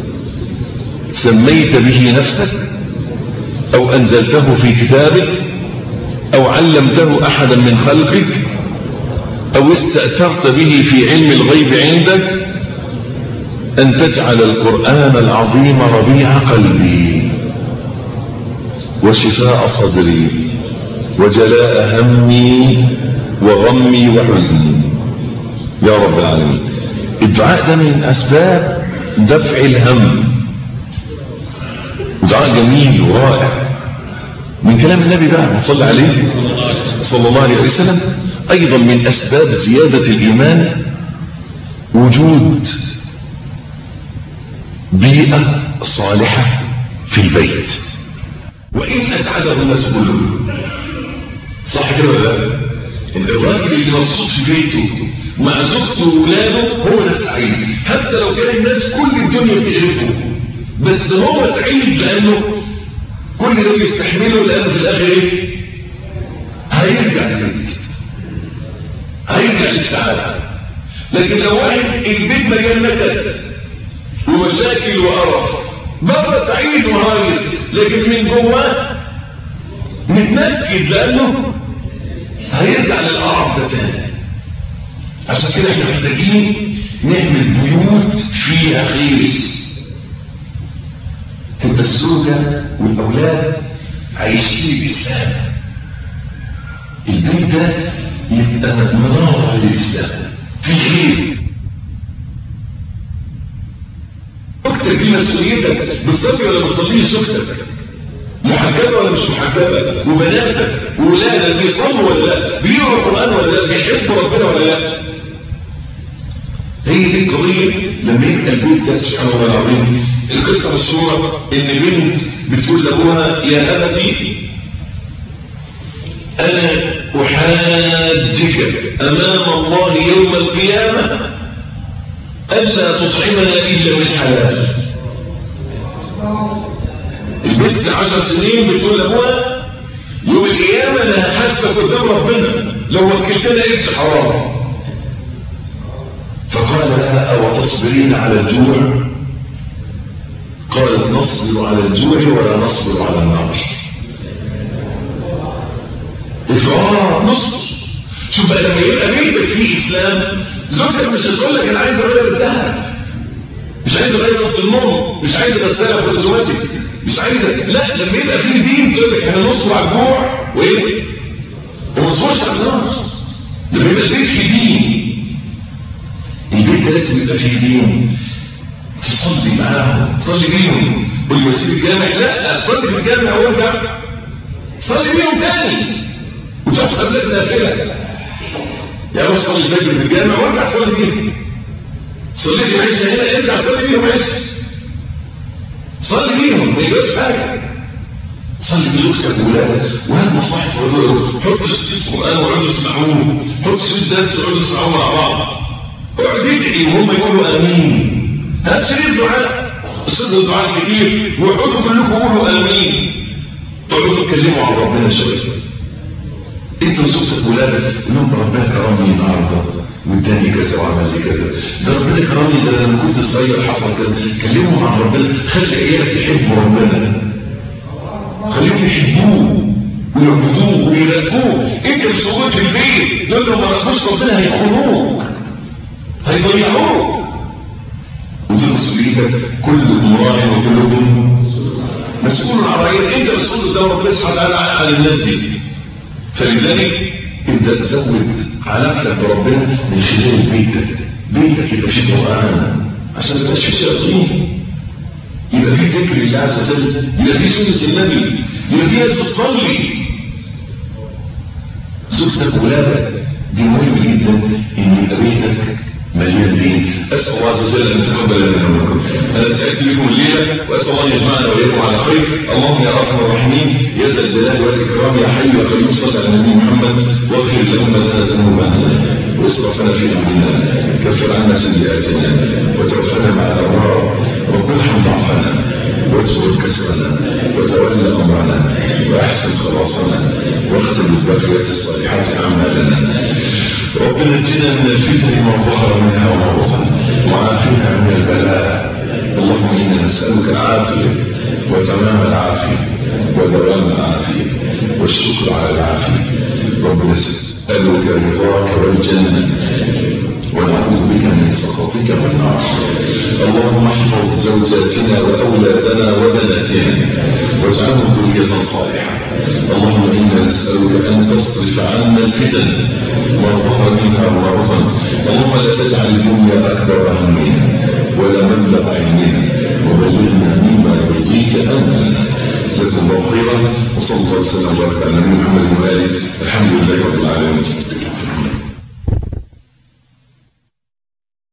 سميت به نفسك أو أنزلته في كتابك أو علمته أحدا من خلقك أو استأثرت به في علم الغيب عندك أن تجعل القرآن العظيم ربيع قلبي وشفاء صدري وجلاء همي وغمي وحزني يا رب العالمين. الدعاء ده من أسباب دفع الهم، دعاء جميل ورائع من كلام النبي بقى صلى عليه صلى الله عليه وسلم. أيضا من أسباب زيادة الإيمان وجود بيئة صالحة في البيت وإن أسعده الناس كلهم. صح كده ولا لا؟ الراجل اللي مبسوط في بيته مع زوجته وولاده هو ده السعيد، حتى لو كان الناس كل الدنيا بتعرفه، بس هو سعيد لأنه كل ده بيستحمله، لأنه في الآخر إيه؟ هيرجع البيت، هيرجع للسعادة. لكن لو واحد البيت مليان نكد ومشاكل وقرف، بره سعيد وهايص لكن من جواه متنكد لأنه هيرجع للقرف ده تاني. عشان كده احنا محتاجين نعمل بيوت فيها خير، تبقى الزوجة والأولاد عايشين الإسلام، البيت ده يبقى منارة للإسلام في خير. زوجتك دي مسؤوليتك، بتصلي ولا ما بتصليش زوجتك؟ محجبة ولا مش محجبة؟ وبناتك وولادك بيصلوا ولا لا؟ بيقروا القرآن ولا لا؟ بيحبوا ربنا ولا لا؟ هي دي القضية. لما يبقى البيت ده سبحان الله العظيم، القصة مشهورة ان بنت بتقول لابوها يا أبتي أنا أحاجك أمام الله يوم القيامة ألا تطعمنا إلا من حلال. البنت 10 سنين بتقول لابوها يوم القيامة أنا هحاسبك قدام ربنا لو وكلتنا إيش حرام. فقال لها أو تصبرين على الجوع؟ قالت نصبر على الجوع ولا نصبر على النار. نصبر. شوف بقى لما يبقى بيتك فيه إسلام، زوجتك مش هتقول لك أنا عايز أغير الذهب، مش عايز أغير أوضة النوم، مش عايز أغسلها في الأوتوماتيك، مش عايز. لا، لما يبقى فيه دين تقول لك احنا نصبر على الجوع وإيه؟ وما نصبرش على النار. لما يبقى البيت فيه دين، البيت ده لازم يبقى فيه دين، تصلي معاهم، تصلي بيهم. واللي يسيب الجامع لا، تصلي في الجامع وارجع صلي بيهم تاني وتحسب لك نافله. يعني روح صلي الفجر في الجامع وارجع صلي بيهم. صليت العشاء هنا ارجع صلي بيهم عشاء، صلي بيهم ما يجوز حاجه. صلي بزوجتك وولادك، وهات مصاحف وقول حط شريط قران وقعدوا يسمعوه، حط شريط درس وقعدوا يسمعوه مع بعض، اقعد ادعي وهم يقولوا امين. هات شريط دعاء، صدق دعاء كتير واقعدوا كلكم قولوا امين، تقعدوا تتكلموا عن ربنا شويه. انت وزوجتك وولادك قول لهم ربنا كرمني النهارده واداني كذا وعمل لي كذا، ده ربنا كرمني، ده لما كنت صغير حصل كذا. كلمهم عن ربنا، خلي عيالك يحبوا ربنا، خليهم يحبوه ويعبدوه ويراقبوه. انت مش موجود في البيت، دول لو ما راقبوش ربنا هيخونوك هيضيعوك. ودي مسؤوليتك، كلكم راع وكلكم مسؤول عن رعيتك. انت مسؤول قدام ربنا سبحانه وتعالى عن الناس دي. فلذلك ابدا تزود علاقتك بربنا من خلال بيتك. بيتك يبقى فيه قرآن عشان ما تبقاش فيه شياطين، يبقى فيه ذكر الله عز وجل، يبقى فيه سنة النبي، يبقى فيه ناس بتصلي. زوجتك وولادك دي مهم جدا ان يبقى بيتك مليان دين. اسال الله عز وجل ان يتقبل منا ومنكم. انا سعدت بكم الليله، واسال الله ان يجمعنا واياكم على خير. اللهم يا ارحم الراحمين يا ذا الجلال والاكرام يا حي يا قيوم، صل على النبي محمد واغفر لهم لنا ذنوبنا واسرفنا في امرنا، كفر عنا سيئاتنا وتوفنا مع الابرار، رب ارحم ضعفنا واجبر كسرنا وتولى امرنا واحسن خلاصنا واختم بالباقيات الصالحات اعمالنا. رب نجنا من الفتن ما ظهر منها وما بطن وعافنا من البلاء. اللهم انا نسالك العافيه وتمام العافيه ودوام العافيه والشكر على العافيه. رب نسالك رضاك والجنه ونعوذ بك من سخطك والنار. اللهم احفظ زوجاتنا واولادنا وبناتنا واجعلهم ذريه صالحه. اللهم انا نسالك ان تصرف عنا الفتن ما ظهر منها وما بطن. اللهم لا تجعل الدنيا اكبر همنا ولا مبلغ علمنا وبلغنا مما يرضيك امنا. جزاكم الله خيرا وصلى الله وسلم وبارك على نبينا محمد وآله. الحمد لله رب العالمين.